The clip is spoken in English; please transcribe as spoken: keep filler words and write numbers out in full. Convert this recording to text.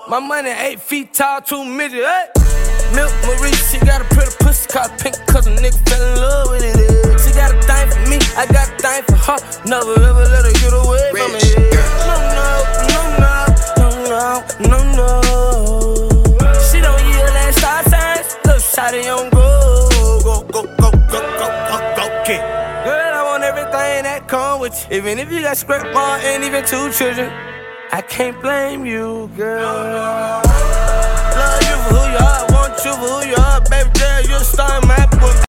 My money eight feet tall, two midget, hey. Milk Marie, she got a pretty pussy called pink, cause a nigga fell in love with it. eh. She got a thing for me, I got a thing for her. Never ever let her get away from me. No, no, no, no, no, no, no, no. She don't yield that star signs. Little shawty on go, go, go, go, go, go, go, go, kid. Girl, I want everything that come with you. Even if you got scrap mom and even two children, I can't blame you, girl. Love you for who you are, want you for who you are, baby girl, you're the star in my book.